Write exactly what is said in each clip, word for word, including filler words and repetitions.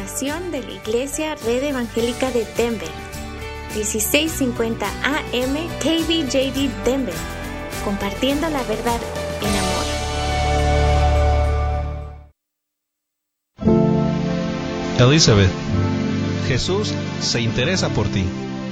estación de la Iglesia Red Evangélica de Denver, dieciséis cincuenta A M K B J D Denver, compartiendo la verdad en amor. Elizabeth, Jesús se interesa por ti.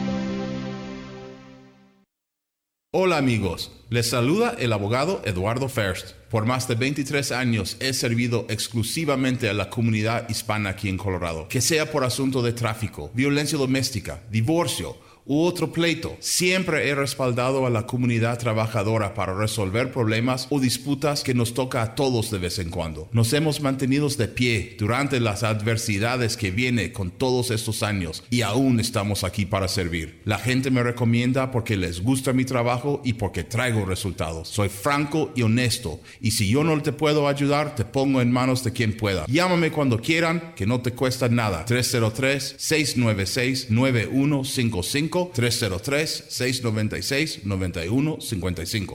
Hola amigos, les saluda el abogado Eduardo First. Por más de veintitrés años he servido exclusivamente a la comunidad hispana aquí en Colorado. Que sea por asunto de tráfico, violencia doméstica, divorcio u otro pleito, siempre he respaldado a la comunidad trabajadora para resolver problemas o disputas que nos toca a todos de vez en cuando. Nos hemos mantenido de pie durante las adversidades que vienen con todos estos años y aún estamos aquí para servir. La gente me recomienda porque les gusta mi trabajo y porque traigo resultados. Soy franco y honesto, y si yo no te puedo ayudar, te pongo en manos de quien pueda. Llámame cuando quieran, que no te cuesta nada. tres cero tres, seis nueve seis, nueve uno cinco cinco, tres cero tres, seis nueve seis, nueve uno cinco cinco.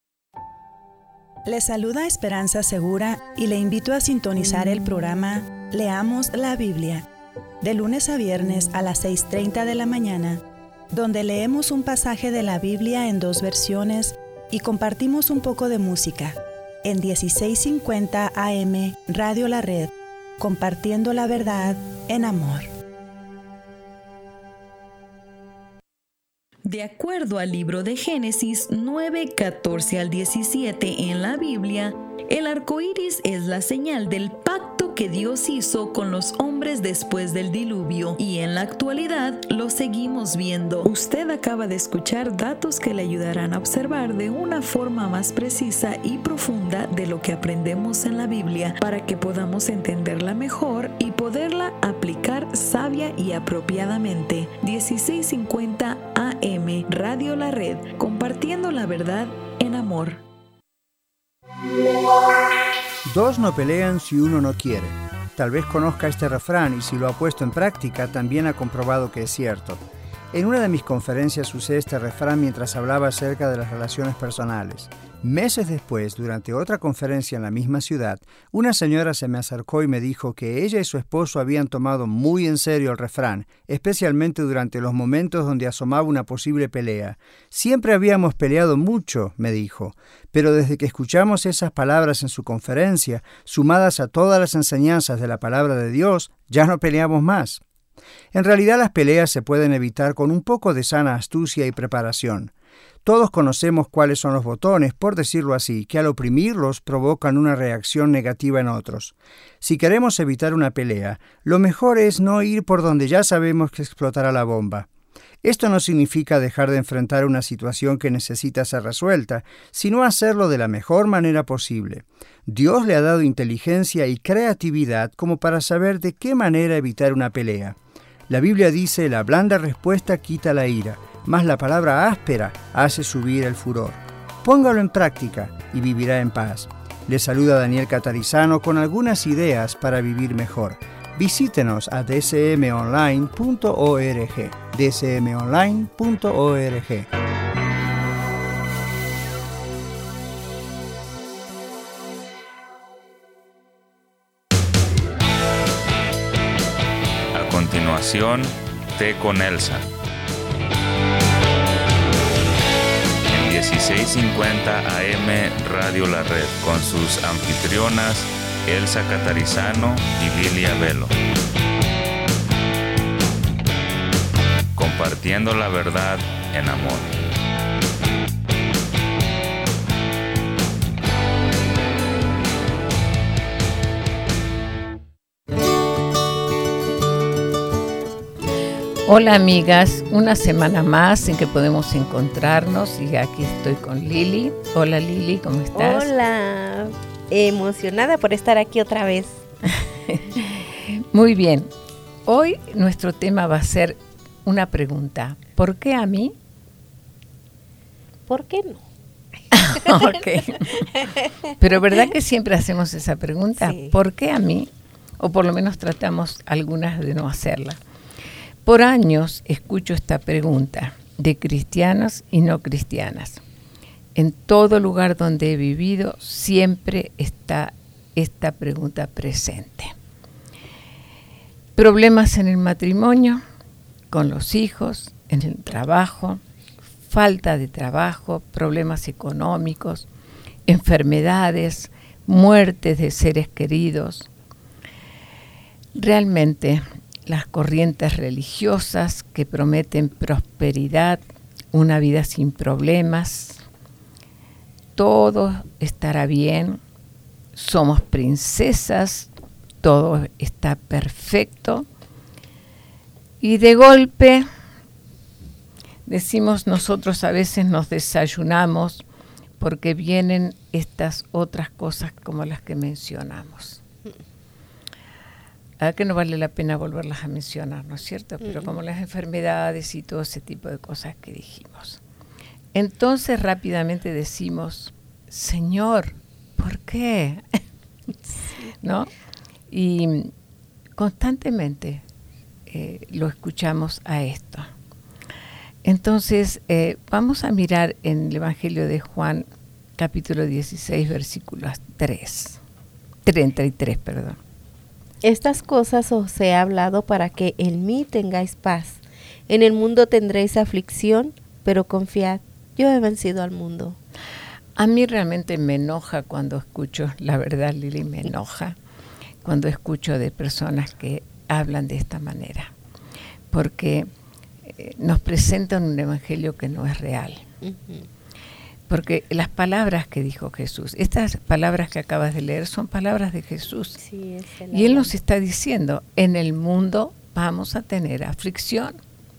Le saluda Esperanza Segura y le invito a sintonizar el programa Leamos la Biblia, de lunes a viernes a las seis treinta de la mañana, donde leemos un pasaje de la Biblia en dos versiones y compartimos un poco de música, en dieciséis cincuenta A M Radio La Red, compartiendo la verdad en amor. De acuerdo al libro de Génesis nueve, catorce al diecisiete en la Biblia, el arco iris es la señal del pacto que Dios hizo con los hombres después del diluvio, y en la actualidad lo seguimos viendo. Usted acaba de escuchar datos que le ayudarán a observar de una forma más precisa y profunda de lo que aprendemos en la Biblia, para que podamos entenderla mejor y poderla aplicar sabia y apropiadamente. dieciséis cincuenta A M Radio La Red, compartiendo la verdad en amor. Dos no pelean si uno no quiere. Tal vez conozca este refrán y si lo ha puesto en práctica también ha comprobado que es cierto. En una de mis conferencias usé este refrán mientras hablaba acerca de las relaciones personales. Meses después, durante otra conferencia en la misma ciudad, una señora se me acercó y me dijo que ella y su esposo habían tomado muy en serio el refrán, especialmente durante los momentos donde asomaba una posible pelea. Siempre habíamos peleado mucho, me dijo, pero desde que escuchamos esas palabras en su conferencia, sumadas a todas las enseñanzas de la palabra de Dios, ya no peleamos más. En realidad las peleas se pueden evitar con un poco de sana astucia y preparación. Todos conocemos cuáles son los botones, por decirlo así, que al oprimirlos provocan una reacción negativa en otros. Si queremos evitar una pelea, lo mejor es no ir por donde ya sabemos que explotará la bomba. Esto no significa dejar de enfrentar una situación que necesita ser resuelta, sino hacerlo de la mejor manera posible. Dios le ha dado inteligencia y creatividad como para saber de qué manera evitar una pelea. La Biblia dice: la blanda respuesta quita la ira, mas la palabra áspera hace subir el furor. Póngalo en práctica y vivirá en paz. Le saluda Daniel Catarizano con algunas ideas para vivir mejor. Visítenos a d c m online punto org, d c m online punto org. A continuación, Té con Elsa. En dieciséis cincuenta A M Radio La Red, con sus anfitrionas Elsa Catarizano y Lilia Velo. Compartiendo la verdad en amor. Hola amigas, una semana más en que podemos encontrarnos y aquí estoy con Lili. Hola Lili, ¿cómo estás? Hola, emocionada por estar aquí otra vez. Muy bien, hoy nuestro tema va a ser una pregunta. ¿Por qué a mí? ¿Por qué no? Okay. Pero ¿verdad que siempre hacemos esa pregunta? Sí. ¿Por qué a mí? O por lo menos tratamos algunas de no hacerla. Por años escucho esta pregunta de cristianos y no cristianas. En todo lugar donde he vivido siempre está esta pregunta presente. problemas en el matrimonio, con los hijos, en el trabajo, falta de trabajo, problemas económicos, enfermedades, muertes de seres queridos. Realmente las corrientes religiosas que prometen prosperidad, una vida sin problemas, todo estará bien, somos princesas, todo está perfecto, y de golpe decimos nosotros, a veces nos desayunamos porque vienen estas otras cosas como las que mencionamos. A que no vale la pena volverlas a mencionar, ¿no es cierto? Pero como las enfermedades y todo ese tipo de cosas que dijimos. Entonces rápidamente decimos, Señor, ¿por qué? ¿No? Y constantemente eh, lo escuchamos a esto. Entonces, eh, vamos a mirar en el Evangelio de Juan, capítulo dieciséis, versículos tres, treinta y tres, perdón. Estas cosas os he hablado para que en mí tengáis paz. En el mundo tendréis aflicción, pero confiad, yo he vencido al mundo. A mí realmente me enoja cuando escucho, la verdad, Lili, me enoja cuando escucho de personas que hablan de esta manera, porque eh, nos presentan un evangelio que no es real. Uh-huh. Porque las palabras que dijo Jesús, estas palabras que acabas de leer son palabras de Jesús. Sí, es y Él nos está diciendo, en el mundo vamos a tener aflicción.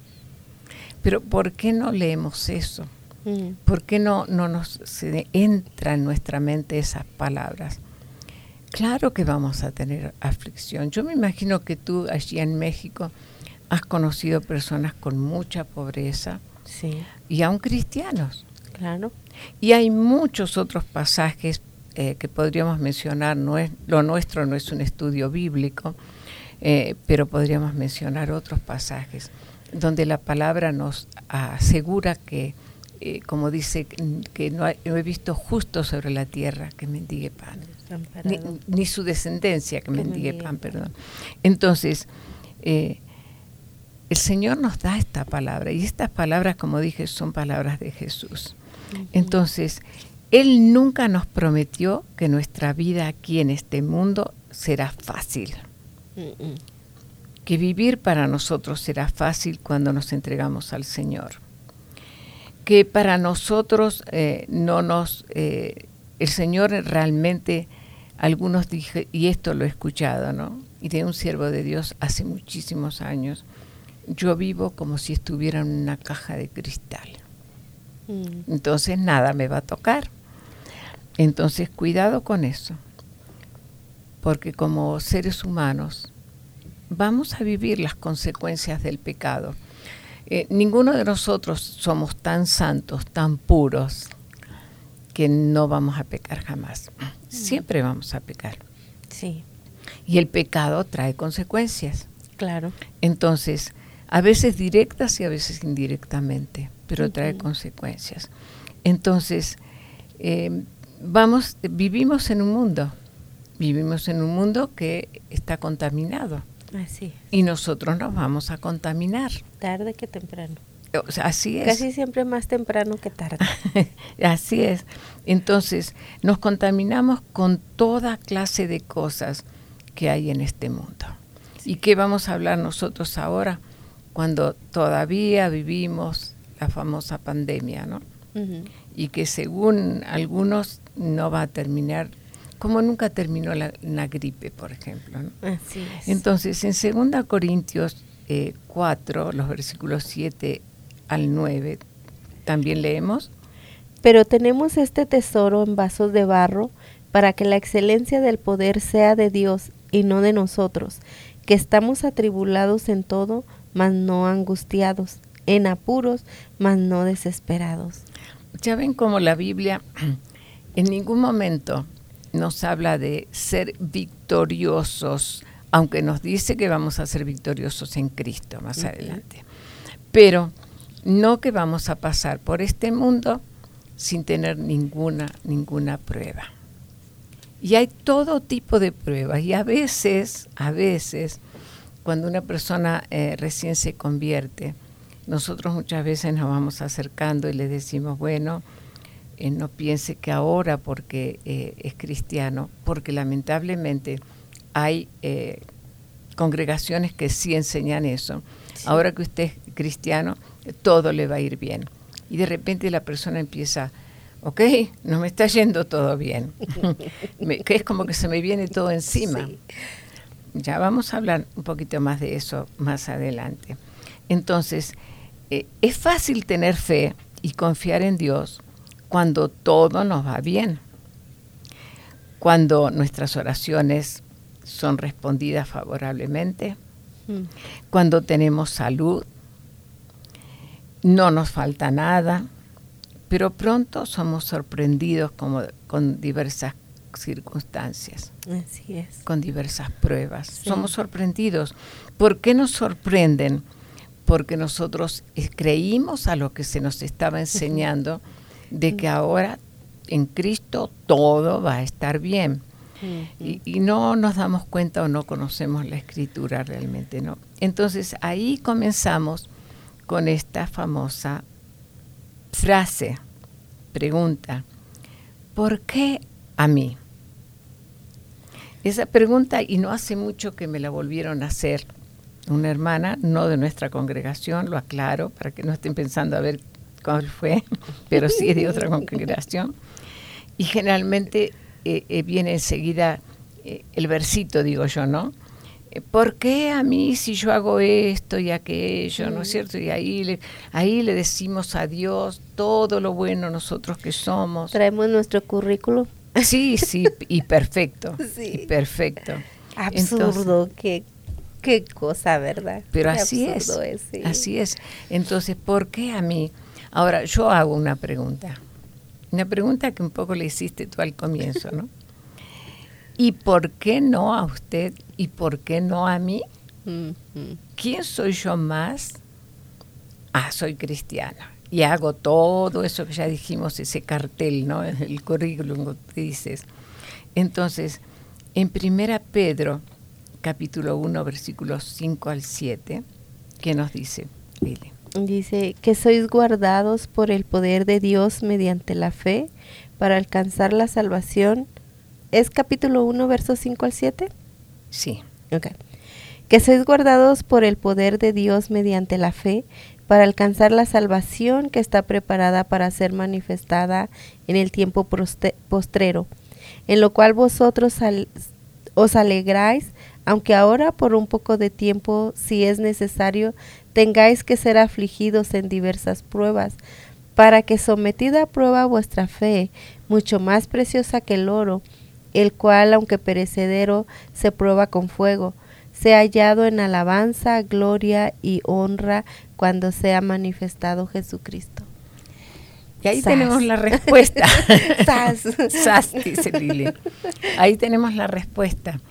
Pero ¿por qué no leemos eso? Mm. ¿Por qué no, no nos se entra en nuestra mente esas palabras? Claro que vamos a tener aflicción. Yo me imagino que tú allí en México has conocido personas con mucha pobreza, sí, y aún cristianos. Claro. Y hay muchos otros pasajes eh, que podríamos mencionar. No es, lo nuestro no es un estudio bíblico, eh, pero podríamos mencionar otros pasajes donde la palabra nos asegura que, eh, como dice, que no, hay, no he visto justo sobre la tierra que mendigue pan, ni, ni su descendencia que, que mendigue, mendigue pan, perdón. Entonces, eh, el Señor nos da esta palabra, y estas palabras, como dije, son palabras de Jesús. Entonces, Él nunca nos prometió que nuestra vida aquí en este mundo será fácil. Uh-uh. Que vivir para nosotros será fácil cuando nos entregamos al Señor. Que para nosotros eh, no nos... Eh, el Señor realmente, algunos dije, y esto lo he escuchado, ¿no? Y de un siervo de Dios hace muchísimos años, yo vivo como si estuviera en una caja de cristal. Entonces nada me va a tocar. Entonces cuidado con eso, porque como seres humanos vamos a vivir las consecuencias del pecado. Eh, ninguno de nosotros somos tan santos, tan puros, que no vamos a pecar jamás. Siempre vamos a pecar. Sí. Y el pecado trae consecuencias. Claro. Entonces, a veces directas y a veces indirectamente, pero uh-huh. trae consecuencias. Entonces, eh, vamos, vivimos en un mundo, vivimos en un mundo que está contaminado. Así es. Y nosotros nos vamos a contaminar. Tarde que temprano. O sea, así es. Casi siempre más temprano que tarde. Así es. Entonces, nos contaminamos con toda clase de cosas que hay en este mundo. Sí. ¿Y qué vamos a hablar nosotros ahora? Cuando todavía vivimos la famosa pandemia, ¿no? Uh-huh. Y que según algunos no va a terminar, como nunca terminó la, la gripe, por ejemplo, ¿no? Así es. Entonces, en segunda Corintios eh, cuatro, los versículos siete al nueve, también leemos. Pero tenemos este tesoro en vasos de barro, para que la excelencia del poder sea de Dios y no de nosotros, que estamos atribulados en todo, mas no angustiados, en apuros, mas no desesperados. Ya ven cómo la Biblia en ningún momento nos habla de ser victoriosos, aunque nos dice que vamos a ser victoriosos en Cristo más uh-huh. adelante. Pero no que vamos a pasar por este mundo sin tener ninguna, ninguna prueba. Y hay todo tipo de pruebas, y a veces, a veces, cuando una persona eh, recién se convierte, nosotros muchas veces nos vamos acercando y le decimos, bueno, eh, no piense que ahora porque eh, es cristiano, porque lamentablemente hay eh, congregaciones que sí enseñan eso. Sí. Ahora que usted es cristiano, todo le va a ir bien. Y de repente la persona empieza, ok, no me está yendo todo bien, me, que es como que se me viene todo encima. Sí. Ya vamos a hablar un poquito más de eso más adelante. Entonces, eh, es fácil tener fe y confiar en Dios cuando todo nos va bien, cuando nuestras oraciones son respondidas favorablemente, mm. cuando tenemos salud, no nos falta nada, pero pronto somos sorprendidos como, con diversas circunstancias. Así es. Con diversas pruebas. Sí. Somos sorprendidos. ¿Por qué nos sorprenden? Porque nosotros creímos a lo que se nos estaba enseñando de que ahora en Cristo todo va a estar bien. Uh-huh. Y, y no nos damos cuenta o no conocemos la Escritura realmente, ¿no? Entonces ahí comenzamos con esta famosa frase, pregunta, ¿por qué a mí? Esa pregunta, y no hace mucho que me la volvieron a hacer una hermana, no de nuestra congregación, lo aclaro, para que no estén pensando a ver cuál fue, pero sí de otra congregación. Y generalmente eh, eh, viene enseguida eh, el versito, digo yo, ¿no? ¿Por qué a mí si yo hago esto y aquello, no es cierto? Y ahí le, ahí le decimos a Dios todo lo bueno nosotros que somos. Traemos nuestro currículum. Sí, sí, y perfecto, sí. y perfecto. Absurdo, Entonces, qué, qué cosa, ¿verdad? Pero qué así es, es sí. así es. Entonces, ¿por qué a mí? Ahora, yo hago una pregunta, una pregunta que un poco le hiciste tú al comienzo, ¿no? ¿Y por qué no a usted y por qué no a mí? Mm-hmm. ¿Quién soy yo más? Ah, soy cristiana. Y hago todo eso que ya dijimos, ese cartel, ¿no? El currículum que dices. Entonces, en Primera Pedro, capítulo uno, versículos cinco al siete, ¿qué nos dice? Dile. Dice, que sois guardados por el poder de Dios mediante la fe para alcanzar la salvación. ¿Es capítulo uno, versos cinco al siete? Sí. Okay. Que sois guardados por el poder de Dios mediante la fe para alcanzar la salvación que está preparada para ser manifestada en el tiempo postrero, en lo cual vosotros al, os alegráis, aunque ahora por un poco de tiempo, si es necesario, tengáis que ser afligidos en diversas pruebas, para que sometida a prueba vuestra fe, mucho más preciosa que el oro, el cual, aunque perecedero, se prueba con fuego, sea hallado en alabanza, gloria y honra cuando sea manifestado Jesucristo. Y ahí Sas. tenemos la respuesta. Sas. Sas, dice Lili. Ahí tenemos la respuesta.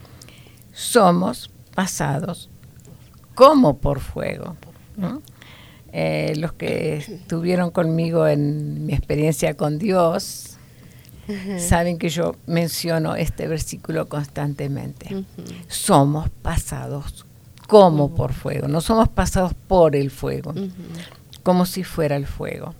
Somos pasados como por fuego, ¿no? Eh, los que estuvieron conmigo en mi experiencia con Dios, uh-huh. saben que yo menciono este versículo constantemente. Uh-huh. Somos pasados como uh-huh. por fuego, no somos pasados por el fuego, uh-huh. como si fuera el fuego.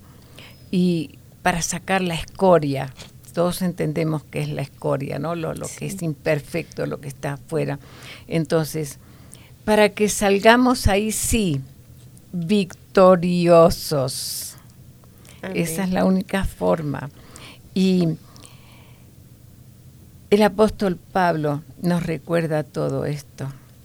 Y para sacar la escoria, todos entendemos que es la escoria, ¿no? Lo, lo sí. que es imperfecto, lo que está afuera. Entonces, para que salgamos ahí sí, victoriosos. Amén. Esa es la única forma. Y el apóstol Pablo nos recuerda todo esto.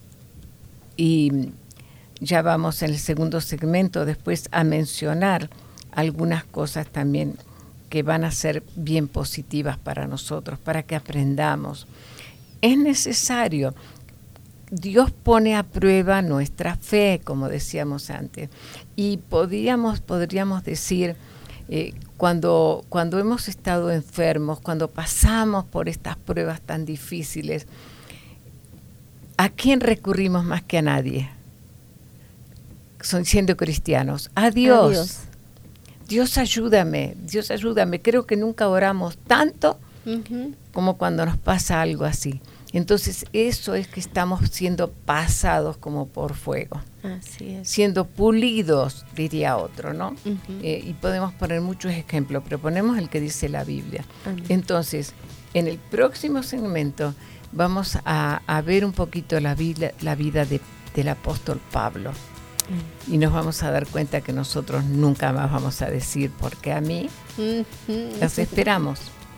Y ya vamos en el segundo segmento después a mencionar algunas cosas también que van a ser bien positivas para nosotros, para que aprendamos. Es necesario. Dios pone a prueba nuestra fe, como decíamos antes. Y podríamos, podríamos decir, eh, cuando, cuando hemos estado enfermos, cuando pasamos por estas pruebas tan difíciles, ¿a quién recurrimos más que a nadie? Son siendo cristianos. A Dios. A Dios. Dios ayúdame, Dios ayúdame. Creo que nunca oramos tanto uh-huh. como cuando nos pasa algo así. Entonces, eso es que estamos siendo pasados como por fuego. Así es. Siendo pulidos, diría otro, ¿no? Uh-huh. Eh, y podemos poner muchos ejemplos, pero ponemos el que dice la Biblia. Amén. Entonces, en el próximo segmento vamos a, a ver un poquito la vida, la vida de, del apóstol Pablo. Uh-huh. Y nos vamos a dar cuenta que nosotros nunca más vamos a decir, porque a mí, uh-huh. Los esperamos.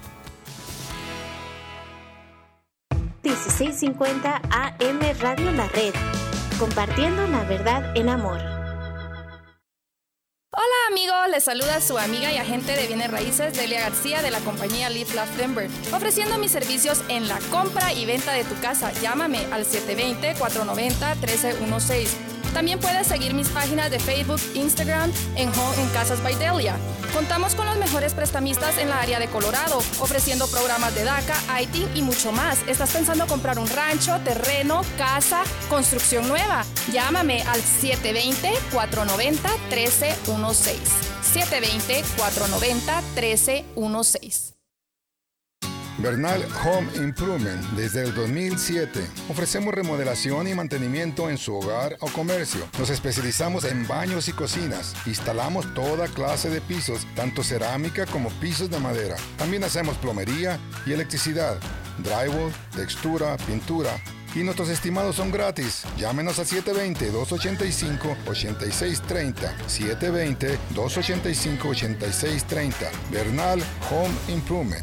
dieciséis cincuenta A M Radio La Red, compartiendo la verdad en amor. Hola amigos, les saluda su amiga y agente de bienes raíces Delia García de la compañía Live Love Denver, ofreciendo mis servicios en la compra y venta de tu casa. Llámame al siete dos cero, cuatro nueve cero, uno tres uno seis. También puedes seguir mis páginas de Facebook, Instagram, en Home en Casas by Delia. Contamos con los mejores prestamistas en la área de Colorado, ofreciendo programas de DACA, I T I y mucho más. ¿Estás pensando comprar un rancho, terreno, casa, construcción nueva? Llámame al siete dos cero, cuatro nueve cero, uno tres uno seis. siete dos cero, cuatro nueve cero, uno tres uno seis. Bernal Home Improvement desde el dos mil siete. Ofrecemos remodelación y mantenimiento en su hogar o comercio. Nos especializamos en baños y cocinas. Instalamos toda clase de pisos, tanto cerámica como pisos de madera. También hacemos plomería y electricidad, drywall, textura, pintura. Y nuestros estimados son gratis. Llámenos a siete dos cero, dos ocho cinco, ocho seis tres cero. siete dos cero, dos ocho cinco, ocho seis tres cero. Bernal Home Improvement.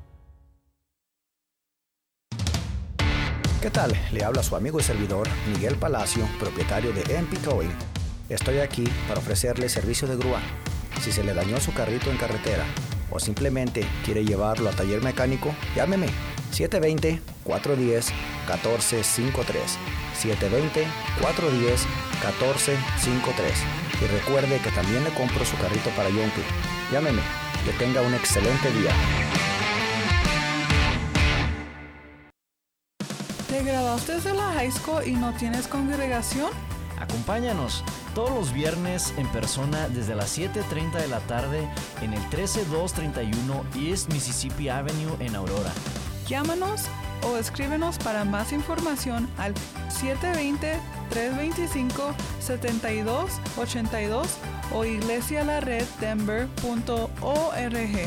¿Qué tal? Le habla su amigo y servidor Miguel Palacio, propietario de M P Towing. Estoy aquí para ofrecerle servicio de grúa. Si se le dañó su carrito en carretera o simplemente quiere llevarlo a taller mecánico, llámeme siete dos cero, cuatro uno cero, uno cuatro cinco tres. siete dos cero, cuatro uno cero, uno cuatro cinco tres. Y recuerde que también le compro su carrito para Yonke. Llámeme. Que tenga un excelente día. ¿Te graduaste de la high school y no tienes congregación? Acompáñanos todos los viernes en persona desde las siete treinta de la tarde en el trece mil doscientos treinta y uno East Mississippi Avenue en Aurora. Llámanos o escríbenos para más información al siete dos cero, tres dos cinco, siete dos ocho dos o iglesia la red denver punto org.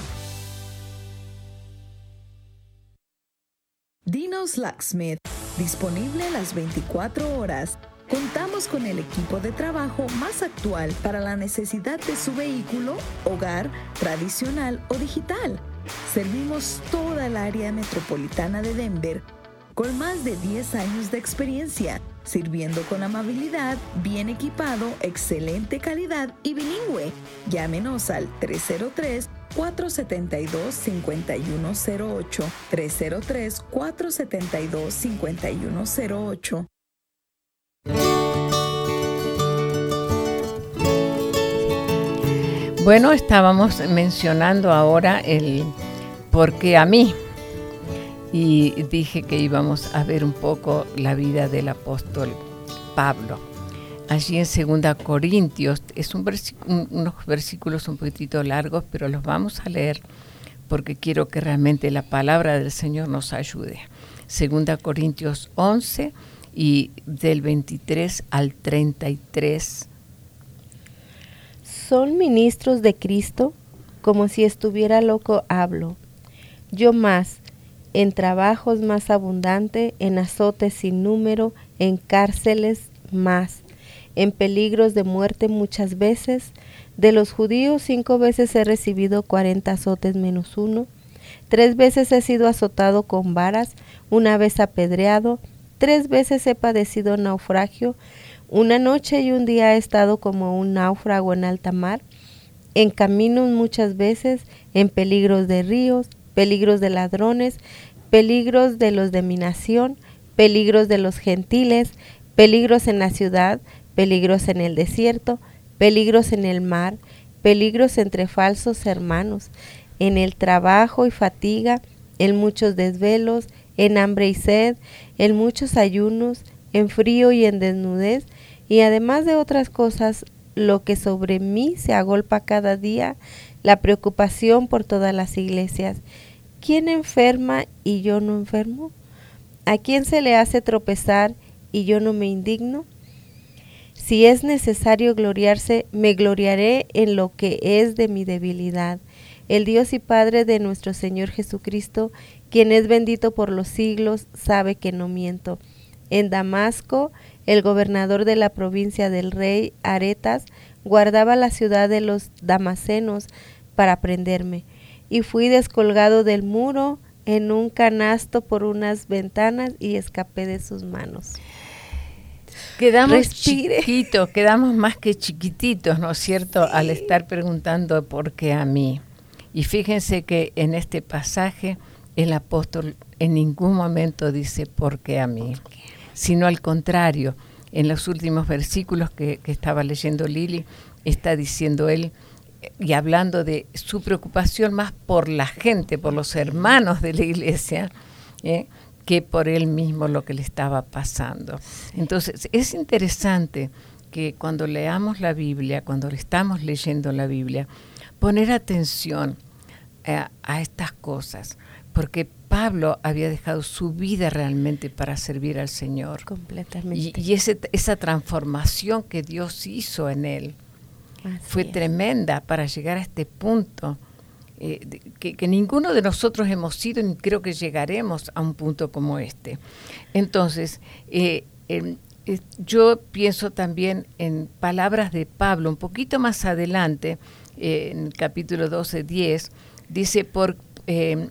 Dino's Locksmith, disponible las veinticuatro horas. Contamos con el equipo de trabajo más actual para la necesidad de su vehículo, hogar, tradicional o digital. Servimos toda el área metropolitana de Denver con más de diez años de experiencia, sirviendo con amabilidad, bien equipado, excelente calidad y bilingüe. Llámenos al tres cero tres, cuatro siete dos, cinco uno cero ocho, tres cero tres, cuatro siete dos, cinco uno cero ocho. Bueno, estábamos mencionando ahora el por qué a mí. Y dije que íbamos a ver un poco la vida del apóstol Pablo. Allí en segunda Corintios, es un versic- un, unos versículos un poquitito largos, pero los vamos a leer porque quiero que realmente la palabra del Señor nos ayude. segunda Corintios once y del veintitrés al treinta y tres. Son ministros de Cristo, como si estuviera loco hablo. Yo más, en trabajos más abundante, en azotes sin número, en cárceles más, en peligros de muerte muchas veces. De los judíos cinco veces he recibido cuarenta azotes menos uno. Tres veces he sido azotado con varas, una vez apedreado. Tres veces he padecido naufragio. Una noche y un día he estado como un náufrago en alta mar. En caminos muchas veces, en peligros de ríos, peligros de ladrones, peligros de los de mi nación, peligros de los gentiles, peligros en la ciudad, peligros en el desierto, peligros en el mar, peligros entre falsos hermanos, en el trabajo y fatiga, en muchos desvelos, en hambre y sed, en muchos ayunos, en frío y en desnudez, y además de otras cosas, lo que sobre mí se agolpa cada día, la preocupación por todas las iglesias. ¿Quién enferma y yo no enfermo? ¿A quién se le hace tropezar y yo no me indigno? Si es necesario gloriarse, me gloriaré en lo que es de mi debilidad. El Dios y Padre de nuestro Señor Jesucristo, quien es bendito por los siglos, sabe que no miento. En Damasco, el gobernador de la provincia del rey Aretas guardaba la ciudad de los damasenos para prenderme, y fui descolgado del muro en un canasto por unas ventanas y escapé de sus manos. Quedamos Respire. chiquitos, quedamos más que chiquititos, ¿no es cierto?, sí. Al estar preguntando por qué a mí. Y fíjense que en este pasaje el apóstol en ningún momento dice por qué a mí, sino al contrario, en los últimos versículos que, que estaba leyendo Lili, está diciendo él, y hablando de su preocupación más por la gente, por los hermanos de la iglesia, ¿eh? que por él mismo lo que le estaba pasando. Entonces, es interesante que cuando leamos la Biblia, cuando estamos leyendo la Biblia, poner atención a, a estas cosas, porque Pablo había dejado su vida realmente para servir al Señor. Completamente. Y, y ese, esa transformación que Dios hizo en él Así fue es. tremenda para llegar a este punto. Eh, de, que, que ninguno de nosotros hemos sido, ni creo que llegaremos a un punto como este. Entonces, eh, eh, eh, yo pienso también en palabras de Pablo, un poquito más adelante, eh, en el capítulo doce, diez, dice, por, eh,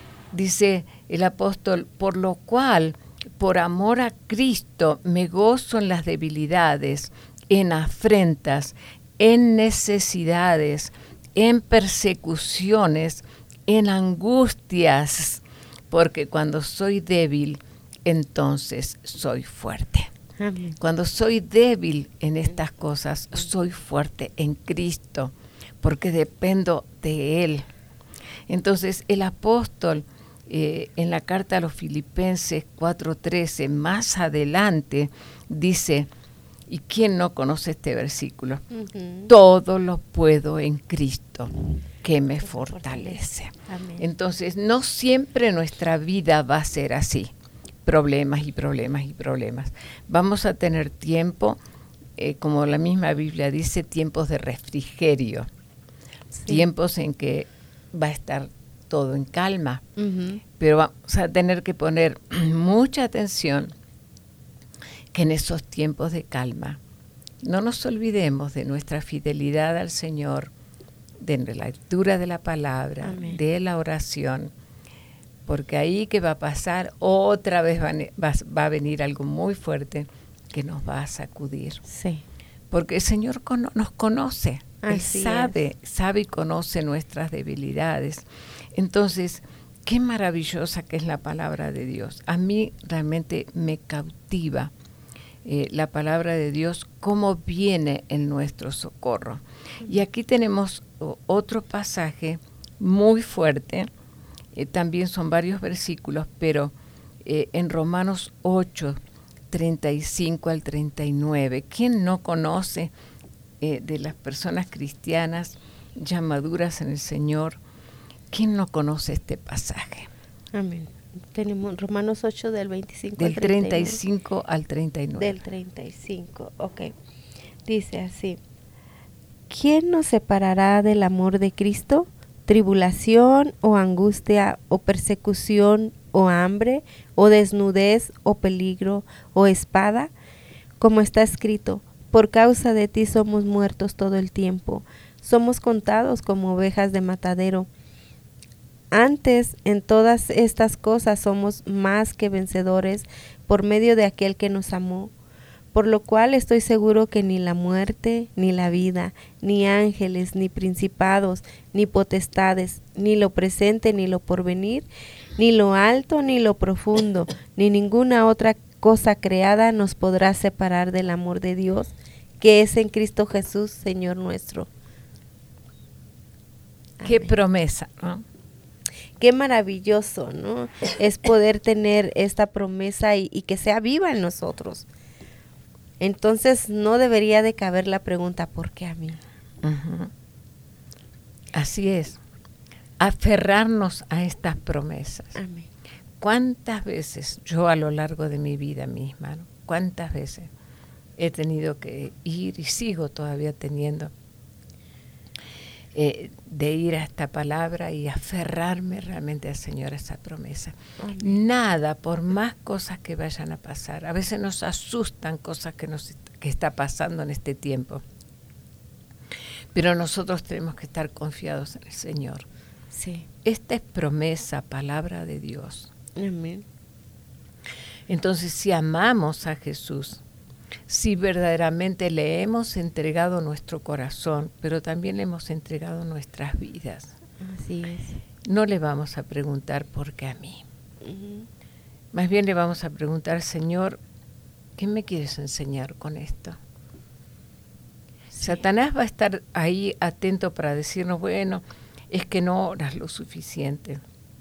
dice el apóstol, por lo cual, por amor a Cristo, me gozo en las debilidades, en afrentas, en necesidades, en persecuciones, en angustias, porque cuando soy débil, entonces soy fuerte. Amén. Cuando soy débil en estas cosas, soy fuerte en Cristo, porque dependo de Él. Entonces el apóstol eh, en la carta a los Filipenses cuatro trece, más adelante, dice, ¿y quién no conoce este versículo? Uh-huh. Todo lo puedo en Cristo que me fortalece. Amén. Entonces, no siempre nuestra vida va a ser así. Problemas y problemas y problemas. Vamos a tener tiempo, eh, como la misma Biblia dice, tiempos de refrigerio. Sí. Tiempos en que va a estar todo en calma. Uh-huh. Pero vamos a tener que poner mucha atención que en esos tiempos de calma no nos olvidemos de nuestra fidelidad al Señor, de la lectura de la palabra, Amén. De la oración, porque ahí que va a pasar, otra vez va, va, va a venir algo muy fuerte que nos va a sacudir. Sí. Porque el Señor cono, nos conoce, Así Él sabe, es. sabe y conoce nuestras debilidades. Entonces, qué maravillosa que es la palabra de Dios. A mí realmente me cautiva Eh, la palabra de Dios, cómo viene en nuestro socorro. Y aquí tenemos oh, otro pasaje muy fuerte, eh, también son varios versículos, pero eh, en Romanos ocho, treinta y cinco al treinta y nueve, ¿quién no conoce eh, de las personas cristianas ya maduras en el Señor? ¿Quién no conoce este pasaje? Amén. Tenemos Romanos ocho del veinticinco del al treinta y cinco al treinta y nueve. Del treinta y cinco, ok. Dice así, ¿quién nos separará del amor de Cristo? ¿Tribulación o angustia o persecución o hambre o desnudez o peligro o espada? Como está escrito, por causa de ti somos muertos todo el tiempo, somos contados como ovejas de matadero. Antes, en todas estas cosas somos más que vencedores por medio de aquel que nos amó, por lo cual estoy seguro que ni la muerte, ni la vida, ni ángeles, ni principados, ni potestades, ni lo presente, ni lo porvenir, ni lo alto, ni lo profundo, ni ninguna otra cosa creada nos podrá separar del amor de Dios, que es en Cristo Jesús, Señor nuestro. Qué Amén. Promesa, ¿no? Qué maravilloso, ¿no? Es poder tener esta promesa y, y que sea viva en nosotros. Entonces no debería de caber la pregunta, ¿por qué a mí? Uh-huh. Así es. Aferrarnos a estas promesas. Amén. ¿Cuántas veces yo a lo largo de mi vida misma, ¿no? cuántas veces he tenido que ir y sigo todavía teniendo eh, de ir a esta palabra y aferrarme realmente al Señor, a esa promesa? Amén. Nada, por más cosas que vayan a pasar, a veces nos asustan cosas que nos que está pasando en este tiempo, pero nosotros tenemos que estar confiados en el Señor. Sí. Esta es promesa, palabra de Dios. Amén. Entonces, si amamos a Jesús, si verdaderamente le hemos entregado nuestro corazón, pero también le hemos entregado nuestras vidas, así es, no le vamos a preguntar por qué a mí. Uh-huh. Más bien le vamos a preguntar, Señor, ¿qué me quieres enseñar con esto? Sí. Satanás va a estar ahí atento para decirnos, bueno, es que no oras lo suficiente.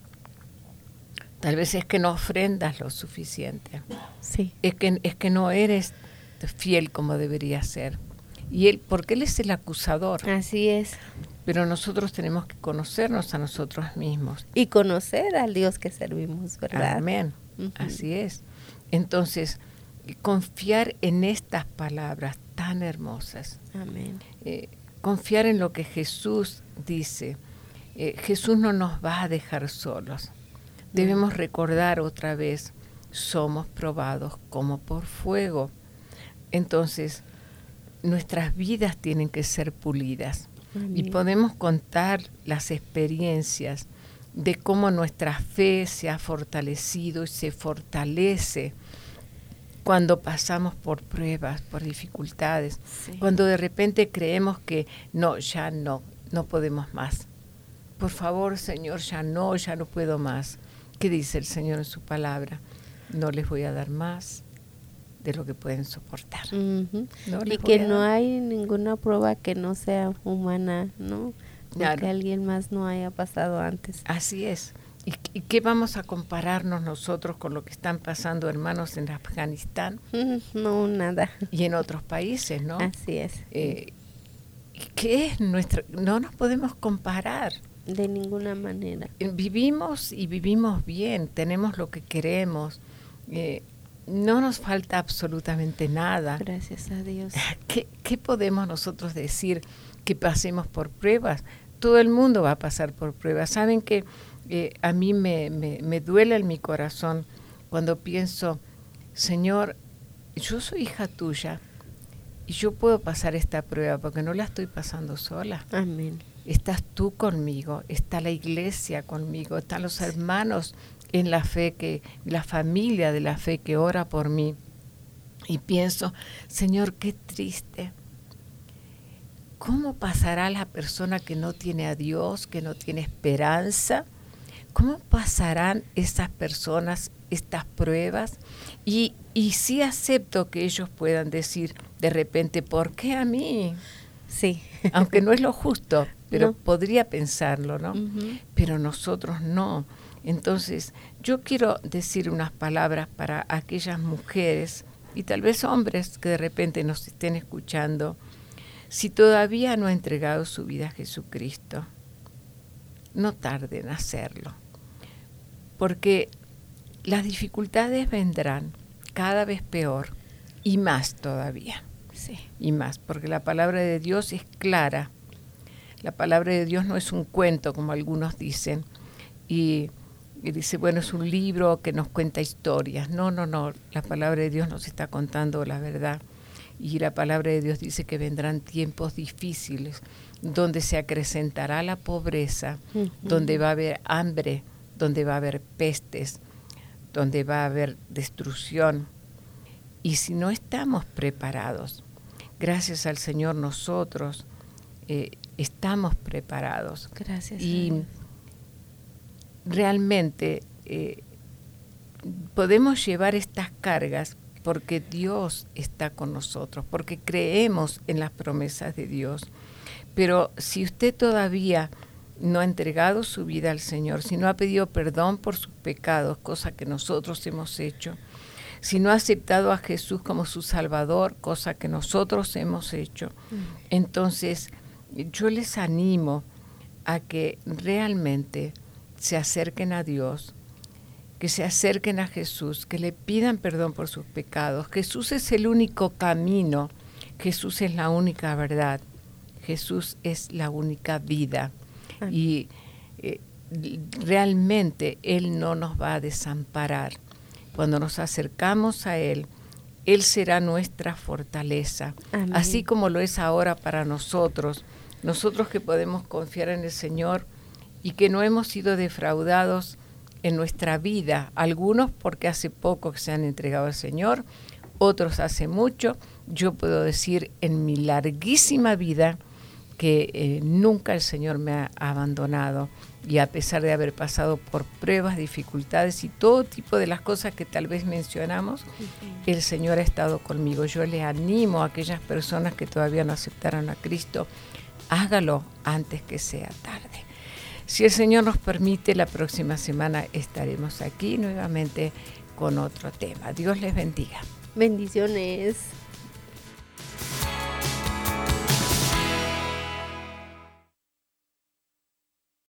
Tal vez es que no ofrendas lo suficiente. Sí. Es que, es que no eres fiel como deberías ser. Y él, porque él es el acusador. Así es. Pero nosotros tenemos que conocernos a nosotros mismos. Y conocer al Dios que servimos, ¿verdad? Amén. Uh-huh. Así es. Entonces, confiar en estas palabras tan hermosas. Amén. Eh, confiar en lo que Jesús dice. Eh, Jesús no nos va a dejar solos. Debemos recordar otra vez, somos probados como por fuego. Entonces, nuestras vidas tienen que ser pulidas. Amén. Y podemos contar las experiencias de cómo nuestra fe se ha fortalecido y se fortalece cuando pasamos por pruebas, por dificultades, sí. Cuando de repente creemos que no, ya no, no podemos más. Por favor, Señor, ya no, ya no puedo más. ¿Qué dice el Señor en su palabra? No les voy a dar más de lo que pueden soportar. Uh-huh. No y que no hay ninguna prueba que no sea humana, ¿no? Claro. Que alguien más no haya pasado antes. Así es. ¿Y, ¿Y qué vamos a compararnos nosotros con lo que están pasando, hermanos, en Afganistán? No, nada. Y en otros países, ¿no? Así es. Eh, ¿Qué es nuestro? No nos podemos comparar. De ninguna manera. Vivimos y vivimos bien, tenemos lo que queremos, eh, no nos falta absolutamente nada. Gracias a Dios. ¿Qué, ¿Qué podemos nosotros decir que pasemos por pruebas? Todo el mundo va a pasar por pruebas. Saben que eh, a mí me, me, me duele en mi corazón cuando pienso, Señor, yo soy hija tuya y yo puedo pasar esta prueba porque no la estoy pasando sola. Amén. Estás tú conmigo, está la iglesia conmigo, están los hermanos en la fe, que la familia de la fe que ora por mí. Y pienso, Señor, qué triste. ¿Cómo pasará la persona que no tiene a Dios, que no tiene esperanza? ¿Cómo pasarán esas personas estas pruebas? Y, y sí acepto que ellos puedan decir de repente, ¿por qué a mí? Sí. Aunque no es lo justo, pero no. Podría pensarlo, ¿no? Uh-huh. Pero nosotros no. Entonces, yo quiero decir unas palabras para aquellas mujeres y tal vez hombres que de repente nos estén escuchando. Si todavía no ha entregado su vida a Jesucristo, no tarden en hacerlo. Porque las dificultades vendrán cada vez peor y más todavía. Sí. Y más, porque la palabra de Dios es clara. La palabra de Dios no es un cuento, como algunos dicen. Y, y dice, bueno, es un libro que nos cuenta historias. No, no, no. La palabra de Dios nos está contando la verdad. Y la palabra de Dios dice que vendrán tiempos difíciles, donde se acrecentará la pobreza, uh-huh. donde va a haber hambre, donde va a haber pestes, donde va a haber destrucción. Y si no estamos preparados, gracias al Señor nosotros eh, estamos preparados. Gracias. Y a Dios. Realmente eh, podemos llevar estas cargas porque Dios está con nosotros, porque creemos en las promesas de Dios. Pero si usted todavía no ha entregado su vida al Señor, si no ha pedido perdón por sus pecados, cosa que nosotros hemos hecho, si no ha aceptado a Jesús como su Salvador, cosa que nosotros hemos hecho, mm. entonces yo les animo a que realmente se acerquen a Dios que se acerquen a Jesús, que le pidan perdón por sus pecados. Jesús es el único camino, Jesús es la única verdad, Jesús es la única vida. Amén. Y eh, realmente Él no nos va a desamparar. Cuando nos acercamos a Él, Él será nuestra fortaleza. Amén. Así como lo es ahora para nosotros, nosotros que podemos confiar en el Señor y que no hemos sido defraudados en nuestra vida, algunos porque hace poco que se han entregado al Señor, otros hace mucho. Yo puedo decir en mi larguísima vida que eh, nunca el Señor me ha abandonado, y a pesar de haber pasado por pruebas, dificultades y todo tipo de las cosas que tal vez mencionamos, uh-huh. el Señor ha estado conmigo. Yo le animo a aquellas personas que todavía no aceptaron a Cristo, hágalo antes que sea tarde. Si el Señor nos permite, la próxima semana estaremos aquí nuevamente con otro tema. Dios les bendiga. Bendiciones.